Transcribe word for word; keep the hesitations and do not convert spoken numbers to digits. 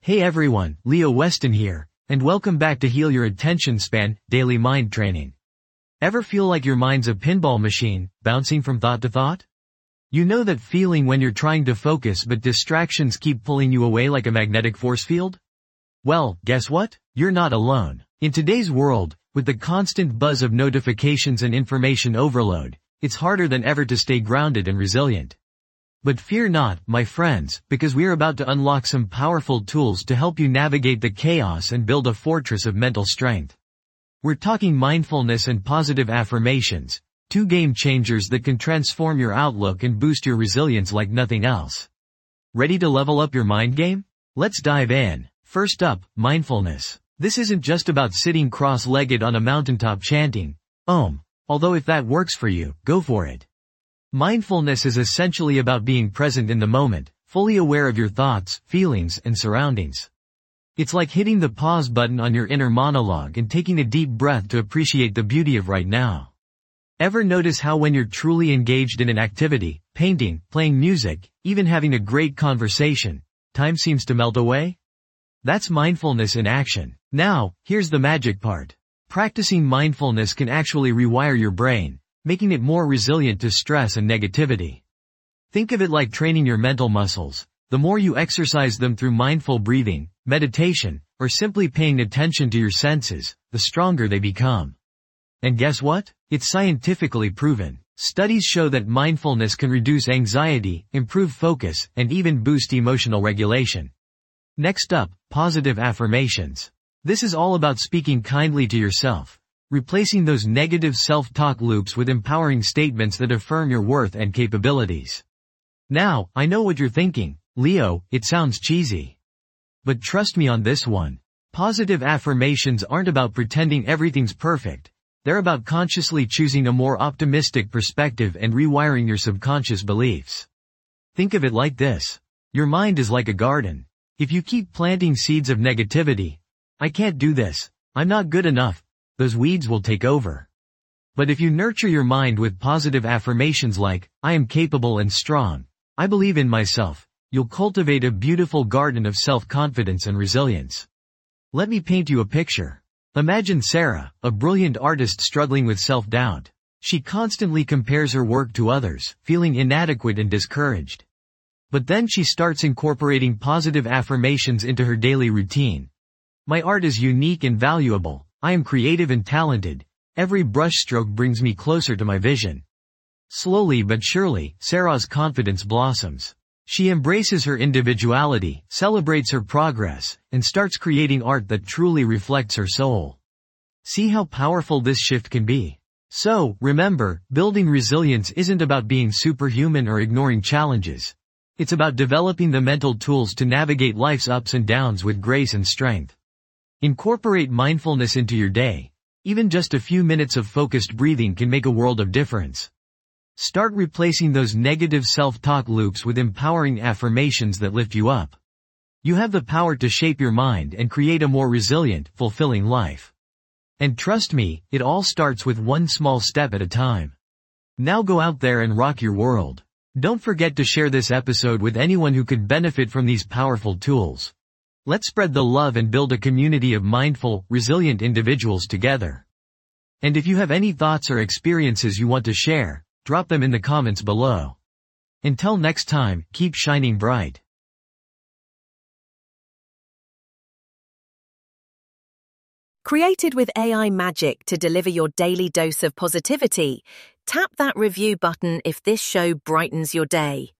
Hey everyone, Leo Weston here, and welcome back to Heal Your Attention Span, Daily Mind Training. Ever feel like your mind's a pinball machine, bouncing from thought to thought? You know that feeling when you're trying to focus but distractions keep pulling you away like a magnetic force field? Well, guess what? You're not alone. In today's world, with the constant buzz of notifications and information overload, it's harder than ever to stay grounded and resilient. But fear not, my friends, because we're about to unlock some powerful tools to help you navigate the chaos and build a fortress of mental strength. We're talking mindfulness and positive affirmations, two game changers that can transform your outlook and boost your resilience like nothing else. Ready to level up your mind game? Let's dive in. First up, mindfulness. This isn't just about sitting cross-legged on a mountaintop chanting, Om. Although if that works for you, go for it. Mindfulness is essentially about being present in the moment, fully aware of your thoughts, feelings, and surroundings. It's like hitting the pause button on your inner monologue and taking a deep breath to appreciate the beauty of right now. Ever notice how when you're truly engaged in an activity, painting, playing music, even having a great conversation, time seems to melt away? That's mindfulness in action. Now, here's the magic part. Practicing mindfulness can actually rewire your brain, making it more resilient to stress and negativity. Think of it like training your mental muscles. The more you exercise them through mindful breathing, meditation, or simply paying attention to your senses, the stronger they become. And guess what? It's scientifically proven. Studies show that mindfulness can reduce anxiety, improve focus, and even boost emotional regulation. Next up, positive affirmations. This is all about speaking kindly to yourself, replacing those negative self-talk loops with empowering statements that affirm your worth and capabilities. Now, I know what you're thinking, Leo, it sounds cheesy. But trust me on this one. Positive affirmations aren't about pretending everything's perfect. They're about consciously choosing a more optimistic perspective and rewiring your subconscious beliefs. Think of it like this. Your mind is like a garden. If you keep planting seeds of negativity, I can't do this, I'm not good enough, those weeds will take over. But if you nurture your mind with positive affirmations like, I am capable and strong, I believe in myself, you'll cultivate a beautiful garden of self-confidence and resilience. Let me paint you a picture. Imagine Sarah, a brilliant artist struggling with self-doubt. She constantly compares her work to others, feeling inadequate and discouraged. But then she starts incorporating positive affirmations into her daily routine. My art is unique and valuable. I am creative and talented. Every brushstroke brings me closer to my vision. Slowly but surely, Sarah's confidence blossoms. She embraces her individuality, celebrates her progress, and starts creating art that truly reflects her soul. See how powerful this shift can be. So, remember, building resilience isn't about being superhuman or ignoring challenges. It's about developing the mental tools to navigate life's ups and downs with grace and strength. Incorporate mindfulness into your day. Even just a few minutes of focused breathing can make a world of difference. Start replacing those negative self-talk loops with empowering affirmations that lift you up. You have the power to shape your mind and create a more resilient, fulfilling life. And trust me, it all starts with one small step at a time. Now go out there and rock your world. Don't forget to share this episode with anyone who could benefit from these powerful tools. Let's spread the love and build a community of mindful, resilient individuals together. And if you have any thoughts or experiences you want to share, drop them in the comments below. Until next time, keep shining bright. Created with A I magic to deliver your daily dose of positivity, tap that review button if this show brightens your day.